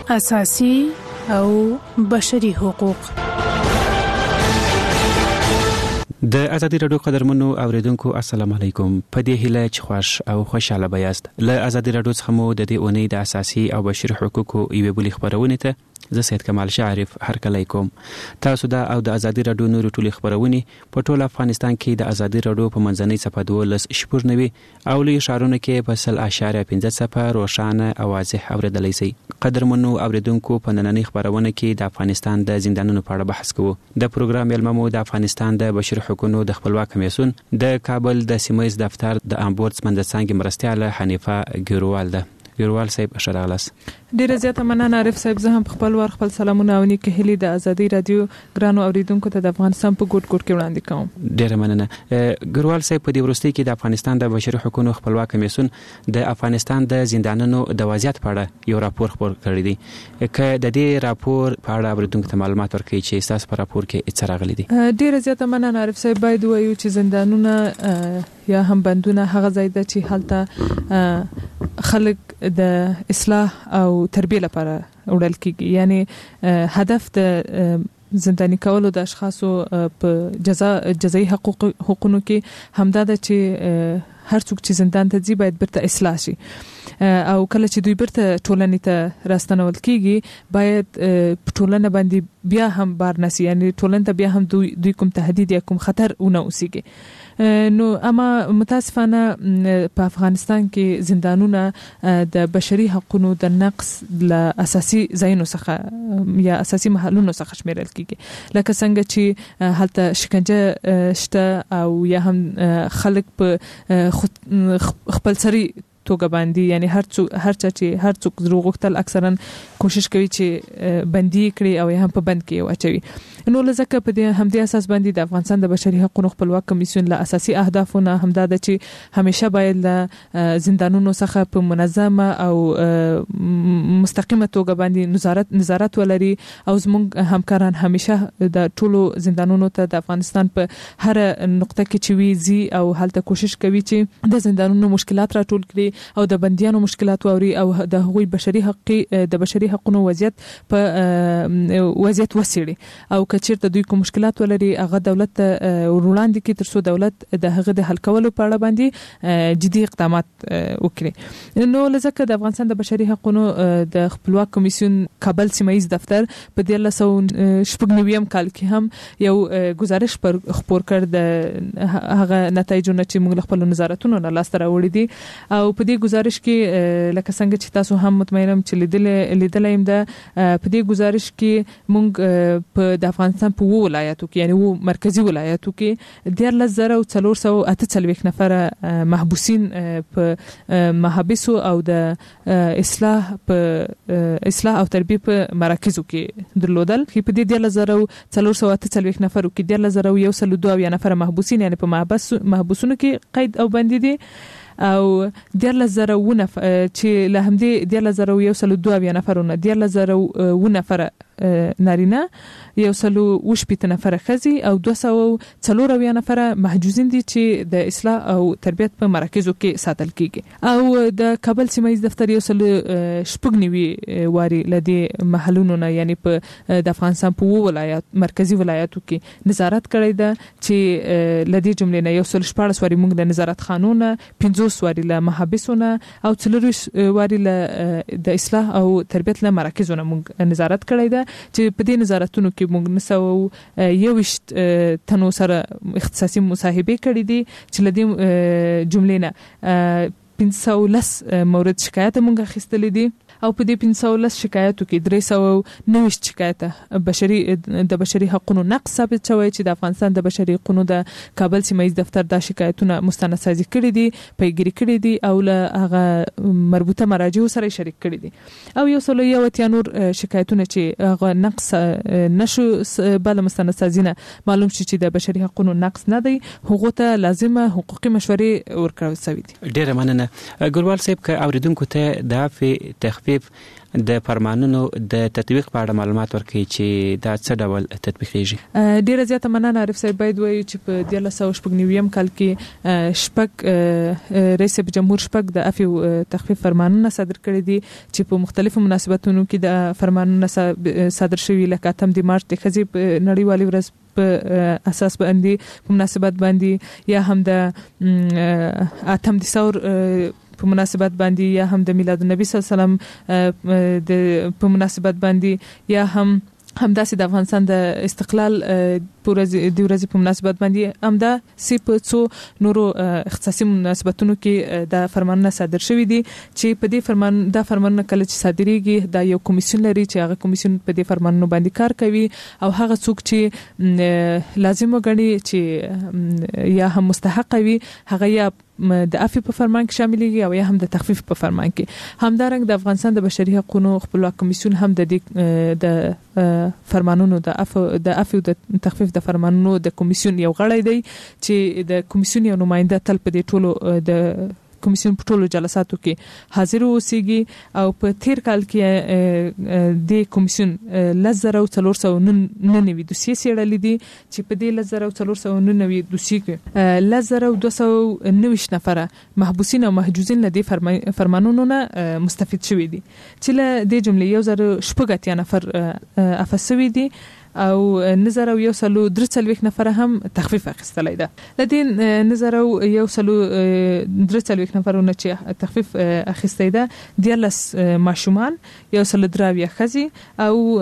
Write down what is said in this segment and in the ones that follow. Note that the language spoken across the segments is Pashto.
اساسي او بشري حقوق. د ازادي رادیو قدرمنو اوریدونکو السلام علیکم. په دې هیله چې خوښ او خوشاله بیاست. له ازادي رادیو څخه مو د دې اونۍ د اساسي او بشري حقوقو یوه بلې خبرونه ته زه سید کمال شعرف هرکلی کوم. تاسو دا او د ازادي رادیو نور ټولې خبرونه په ټول افغانستان کې د ازادي رادیو په منځنۍ صفحه 12.9 او لوی ښارونو کې په 0.15 روښانه او واضح اوریدلای شئ. قدرمنو اوریدونکو په نننۍ خبرونه کې د افغانستان د زندانونو په اړه بحث کوو. د پروګرام ملممو د افغانستان د بشري حقوقو د خپلواک کمیسیون د کابل د سیمایي دفتر د امبورډسمن د څنګه مرستياله حنیفه ګیروال ده. ګیروال صاحب شراغلاس. ډیره زیاته مننه عارف صاحب. زه هم خپل خپل سلامونه او نیکه هلي د ازادي رادیو ګرانو اوریدونکو ته د افغانستان په ګډ کې وړاندې کوم. ډیره مننه ګیروال صاحب. په دې ورستۍ کې د افغانستان د بشري حقوقو خپلواک کمیسیون د افغانستان د زندانونو د وضعیت په اړه یو راپور خپور کړی دی. که د دې راپور په اړه اوریدونکو ته معلومات ورکړي چې تاسو په راپور کې څه راغلي دي. ډیره زیاته مننه عارف صاحب. باید وایو چې زندانونه یا هم بندونه هغه ځای ده چې هلته خلک د اصلاح او تربیه لپاره وړل کیږي. یعنی هدف د زندانی کولو د اشخاصو په جزایي حقوقونو کې همدا ده چې هر څوک چې زندان ته ځي باید برته اصلاح شي او کله چې دوی برته ټولنې ته راستنول کیږي باید په ټولنه باندې بیا هم بار نسی. یعنی ټولنه ته بیا هم دوی کوم تهدید یا کوم خطر ونه اوسېږي. نو اما متاسفانه په افغانستان کې زندانونه د بشري حقوقو د نقص ل اساسي ځایونو څخه یا اساسي محلونو څخه شمیرل کیږي. لکه څنګه چې هلته شکنجه شته او یا هم خلک په خپل سری توګه باندې. یعنی هر څوک زرو غوښتل اکثرا کوشش کوي چې بندي کړي او هم په بند کې واچوي. نو لزکه په دې همدې اساس باندې د افغانستان د بشري حقوقو خپلواک کمیسیون له اساسي اهدافونه همدا ده چې همیشه باید له زندانونو څخه په منظمه او مستقیمه توګه باندې نظارت ولري او زموږ همکاران همیشه د ټولو زندانونو ته د افغانستان په هر نقطه کې چې ویزي او هلته کوشش کوي چې د زندانونو مشکلات راټول کړي او د بنديانو مشکلات ووري او د هغوی بشري حقوقو وضعیت وسیړي او کچیرته دوی کوم مشکلات ولري هغه دولت وړاندې کې ترڅو دولت د هغه د حل کولو په اړه باندې جدي اقدامات وکړي. نو لزکه د افغانستان د بشري حقوقو د خپلواک کمیسیون کابل سیمایي دفتر په 1999 کال کې هم یو گزارش خپور کړ د هغه نتایجونه چې موږ خپل نظارتونو نه لاس ته راوړي دي. او په دې گزارش کې لکه څنګه چې تاسو هم مطمئنم چې لیدلیم ده په دې گزارش کې موږ په د افغانستان په ولایتو کې یعنی مرکزی ولایتو کې 13448 نفر محبوسین په محابسو او د اصلاح او تربیه په مراکزو کې درلودل. په دې 13448 نفر کې 10102 نفر محبوسین یعنی په محبسونو کې قید او بندي دي او 10000 چې له همدې 10102 نفرونه 10000 نفر نارینه 180 نفر ښځې او 240 نفر محجوزین دي چې د اصلاح او تربیت په مراکزو کې ساتل کیږي. او د کابل سیمایي دفتر 190 واري لدی محلونو نه یعنی په د افغانستان په ولایت مرکزی ولایتو کې نظارت کړی ده چې لدی جملې نه 114 واري موږ د نظارت قانون 50 واري له محابسونه او 40 واري له د اصلاح او تربیت له مراکزو نه موږ نظارت کړی ده چې په دې نظارتونو کې موږ 921 تنو سره اختصاصي مصاحبه کړې دي چې لدی جملې نه 510 مورد شکایت موږ اخیستلې دي او په دې 510 شکایتو کې 390 شکایت د بشري حقوقو نقص ثابت شوی چې د افغانستان د بشري حقوقو د کابل سیمایي دفتر د شکایتونو مستندسازي کړې دي پیګری کړې دي او له هغه مربوطه مراجع سره شریک کړې دي او یو څلو یو نور شکایتونه چې هغه نقص نشو بل مستندسازي نه معلوم شي چې د بشري حقوقو نقص نه دی هغه ته لازمه حقوقي مشورې ورکړل شوی دي. ډیره مننه ګلوال صاحب که اوریدونکو ته د تخفیف تخفیف د فرمانونو د تطبیق په اړه معلومات ورکړي چې دا څه ډول تطبیقیږي. ډیره زیاته مننه عارف صاحب. باید وایو چې په 1990 کال کې شپږ رئیس جمهور شپږ د عفو تخفیف فرمانونه صادر کړي دي چې په مختلفو مناسبتونو کې د فرمانونه صادر شوي، لکه 8 مارچ د ښځې په نړیوالې ورځ په اساس باندې په مناسبت باندې، یا هم د 8 دسمبر په مناسبت باندې، یا هم د میلاد النبی صلی الله علیه وسلم د په مناسبت باندې، یا همداسې د افغانستان د استقلال د ورځې په مناسبت باندې، همدا سی په څو نورو اختصاصي مناسبتونو کې د فرمانونه صادر شوي دي چې په دې د فرمانونه کله چې صادریږي دا یو کمیسیون لري چې هغه کمیسیون په دې فرمانونو باندې کار کوي، او هغه څوک چې لازم وګڼي چې یا هم مستحق وي هغه یا د عفو په فرمان کې شاملېږي او یا هم د تخفیف په فرمان کې. همدارنګه د افغانستان د بشري حقوقو خپلواک کمیسیون هم د فرمانونو د عفو د تخفیف د فرمانونو د کمیسیون یو غړی دی چې د کمیسیون یو نماینده تل په دې ټولو د کمیسیون په ټولو جلساتو کې حاضر اوسېږي، او په تیر کال کې د کمیسیون 1499 دوسیې څېړلې دي چې په دې 1499 دوسیې کې 1290 نفره محبوسین او محجوزین له دې فرمانونو نه مستفید شوي دي، چې له دې جملې 1080 نفر عفو شوي دي او 1143 نفر هم تخفیف اخیستلی ده. لدې 1143 نفرونه چې تخفیف اخیستی ده 14 ماشومان، 103 ښځې او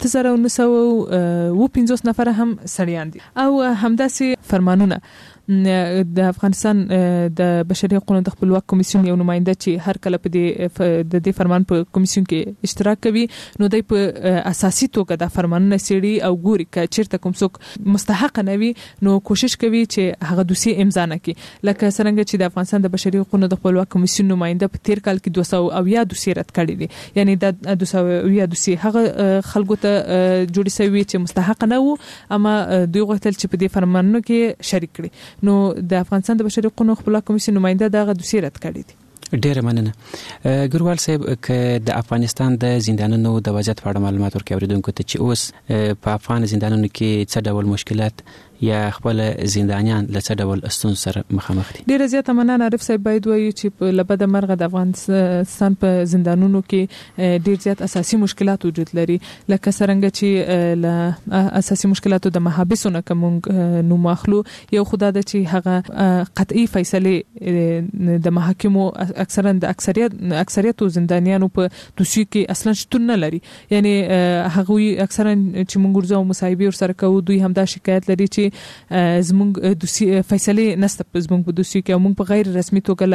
8950 نفر هم سړیان دي. او همداسې فرمانونه د افغانستان د بشري حقوقو د خپلواک کمیسیون یو نماینده چې هر کله په دې فرمان په کمیسیون کې اشتراک کوي، نو دوی په اساسي توګه د فرمانونه څېړي او ګوري چې چیرته کوم څوک مستحق نه وي نو کوشش کوي چې هغه دوسیې امضا نه کړي. لکه څنګه چې د افغانستان د بشري حقوقو د خپلواک کمیسیون نماینده په تیر کال کې 200 دوسیې رد کړي دي، یعنی د 200 دوسیې هغه خلکو ته جوړې شوي چې مستحق نه وو، اما دوی غوښتل چې په دې فرمانونو کې شریک کړي، نو د افغانستان د بشري حقوقو خپلواک کمیسیون نماینده دغه دوسیې رد کړي دي. ډیره مننه. ګروال صاحب، که د افغانستان د زندانونو د وضعیت په اړه معلومات ورکړي اوریدونکو ته چې اوس په افغان زندانونو کې څه ډول مشکلات یا خپل زندانیان له څه ډول ستونزو سره مخامخ دي؟ ډیره زیاته مننه عارف صاحب. باید وایو چې په لبد مرغه د افغانستان په زندانونو کې ډیر زیات اساسي مشکلات وجود لري، لکه څنګه چې له اساسي مشکلاتو د محابسونو کوم نو ماخلو یو خدای د چې هغه قطعي فیصله د محاکمو اکثرا د اکثریت زندانیانو په دوسیې کې اصلا شتون نه لري، یعنی هغه اکثرا چې موږ ورځو مصاحبه ور سره کوو دوی هم دا شکایت لري چې زموږ دوسیې فیصله نسته په زموږ په دوسیې کې، او موږ په غیر رسمي توګه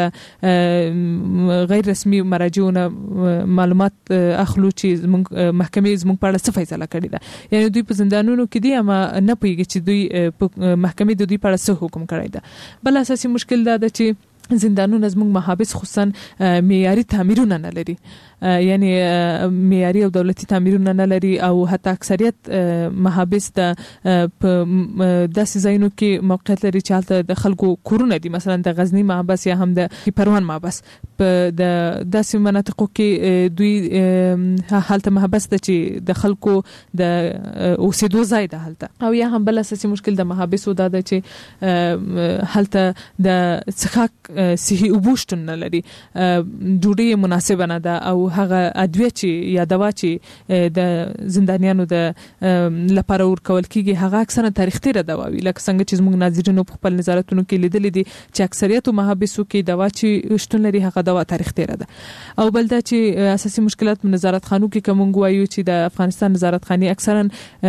له غیر رسمي مراجعونو معلومات اخلو چې زموږ محکمې زموږ په اړه څه فیصله کړې ده، یعنی دوی په زندانونو کې دي اما نه پوهیږي چې دوی په محکمې د دوی په اړه څه حکم کړی ده. بل اساسي مشکل دا ده چې زندانونه زموږ محابس خصوصا معیاري تعمیرونه نه لري، یعنی معیاري او دولتي تعمیرونه نه لري، او حتی اکثریت محابس د داسې ځایونو کې موقعیت لري چې هلته د خلکو کورونه دي، مثلا د غزنی محبس یا هم د پروان محبس په د داسې مناطقو کې دوی هلته محبس ده چې د خلکو د اوسېدو ځای ده هلته، او یا هم بل اساسي مشکل د محابسو دا ده چې هلته د څښاک صحي اوبه شتون نه لري، ډوډۍ مناسبه نه ده، او هغه ادویه چې یا دوا چې د زندانیانو د لپاره ورکول کیږي هغه اکثره تاریخ تیره دوا وي، لکه څنګه چې موږ ناظرینو په خپل نظارتونو کې لیدلې دي چې اکثریت محابسو کې دوا چې شتون لري هغه دوا تاریخ تیره ده. او بل دا چې اساسي مشکلات په نظارت خانو کې کوم وایو چې د افغانستان نظارت خاني اکثرا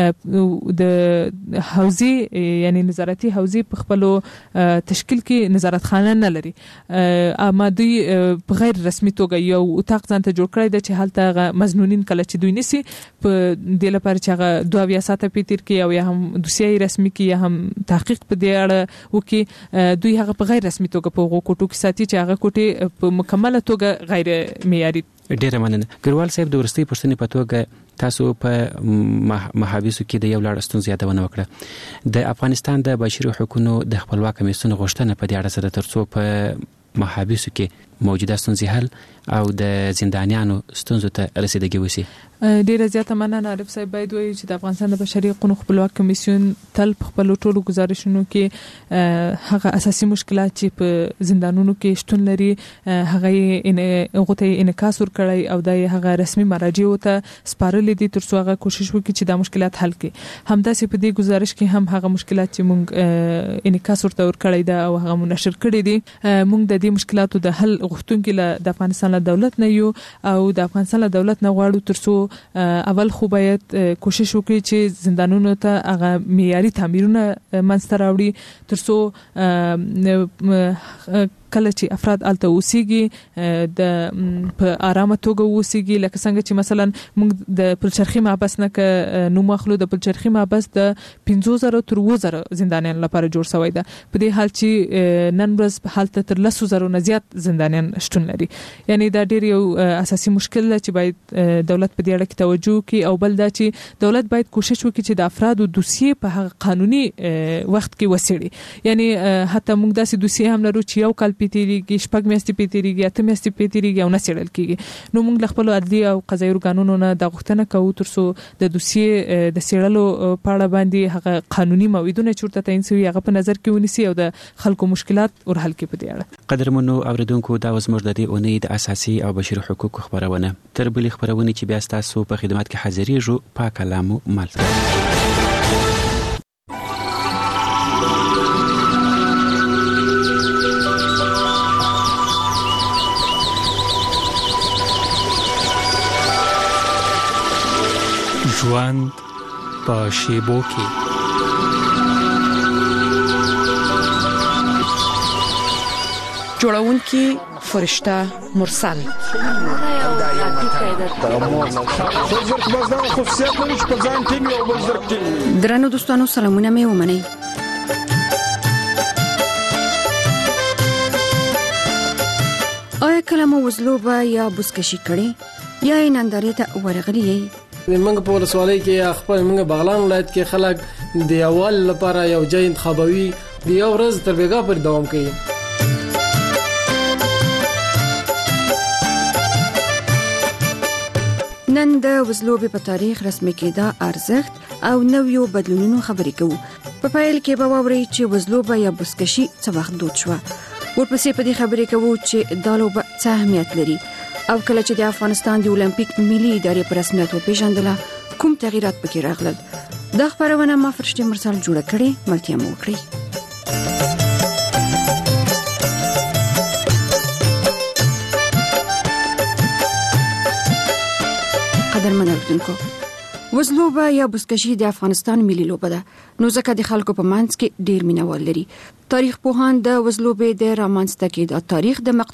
د حوزې یعنی نظارتي حوزې په خپل تشکیل کې نظارت خانه نه لري، اما دوی په غیر رسمي توګه یو اتاق ځان ته جوړ کړی دی چې هلته مزنونین کله چې دوی نسی په دې لپاره چې هغه 22 ساعته پیتر کې او یا هم دوسیې رسمي کې یا هم تحقیق په دې اړه وکي، دوی هغه په غیر رسمي توګه په کوټو کې ساتي چې هغه کوټه په مکمله توګه غیر معیاري. ډیره مننه. ګروال صاحب، د ورستۍ پښتنې په توګه تاسو په محابسو کې د یو لړ ستونزې یادونه وکړه. د افغانستان د بشري حقوقو د خپلواک کمیسیون غوښتنه په دې اړه سره ترڅو په محابسو کې موجوده ستونزې حل او د زندانیانو ستونزو ته رسیدګي وسی. ډیره زیاته مننه عارف صاحب. باید وایي چې د افغانستان د بشري حقوقو خپلواک کمیسیون تل په خپل ټولو گزارشونو کې هغه اساسي مشکلات چې په زندانونو کې شتون لري هغه غوته انعکاس ورکړي او د هغه رسمي مراجعو ته سپارلې دي ترڅو هغه کوشش وکړي چې دا مشکلات حل کړي. همداسې په دې گزارش کې هم هغه مشکلات چې موږ انعکاس ورته ورکړي دا او هغه منشر کړي دي. موږ د دې مشکلاتو د حل غوښتونکي د افغانستان له دولت نه یو او د افغانستان له دولت نه غواړو ترڅو اول خو باید کوشش وکړي چې زندانونو ته هغه معیاري تعمیرونه منځته راوړي ترڅو کله چې افراد الته اوسېږي د په آرامه توګه اوسېږي. لکه څنګه چې مثلا موږ د پلچرخي محبس نه ک نو مخلو د پلچرخي محبس د 15000 تر 2000 زندانیان لپاره جوړ شوی دی. په دې حال چې نن ورځ په حالت تر 100,000 نه زیات زندانیان شتون لري. یعنی دا ډیر یو اساسي مشکل دی چې باید دولت په دې اړه کې توجه وکړي او بل دا چې دولت باید کوشش وکړي چې د افرادو دوسیې په هغه قانوني وخت کې وسیړي. یعنی حتی موږ داسې دوسیې هم لرو چې یو کال پیتیریږي، شپږ میاشتې پیتیریږي، 8 میاشتې پیتیریږي او نه څېړل کیږي. نو موږ له خپل عدلي او قضایي ارګانونو نه د غوښتنه کوو ترڅو د دوسیې د څېړلو په اړه باندې هغه قانوني موعدونه چورته تعین شوي هغه په نظر کې ونیسي او د خلکو مشکلات ورحل کړي. په دې اړه قدرمنو اوریدونکو دا زموږ د دې اونۍ د اساسي او بشري حقوقو خبرونه. تر بلې خبرونه چې بیا تاسو په خدمت کې حاضرېږو پاک کلامو مالته. ژوند په شیبو کې جوړونکي فرشته مرسل درنو دوستانو سلامونه مې ومنئ. آیا کله مو وزلوبه یا بوسکشي کړې یا نندارې ته ورغلي یې؟ موږ په ولسوالۍ کې خپل موږ بغلان ولایت کې خلک د اول لپاره یو ځای انتخابوي د یو ورځ تر بیګا پر دوام کوي. نن د وزلوبې په تاریخ رسمي کېدا ارزښت او نویو بدلونونو خبرې کوو. په پیل کې به واورئ چې وزلوبه یا بوسکشي څه وخت دود شوه. ورپسې په دې خبرې کوو چې دا لوبه څه اهمیت لري او کله چې د افغانستان د اولمپیک ملي ادارې په رسمیت وپېژندله کوم تغیرات پکې راغلل. دا خبرونه ما فرشته مرسل جوړه کړې، ملتیا مو وکړئ. قدرمن اوریدونکو، وزلوبه یا بوسکشي د افغانستان ملي لوبه ده، نو ځکه د خلکو په منځ کې ډیر مینوال لري. تاریخ پوهان د وزلوبې د رامنځته کېدو تاریخ د